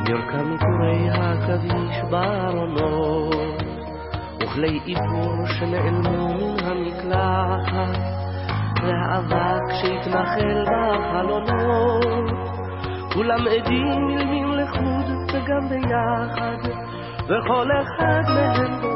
יורקה מקורי הקדיש בארונות וכלי עיבור שנעלמו מן המקלחת והאבק שהתנחל בחלונות כולם עדים מלמין לחוד וגם ביחד וכל אחד מהם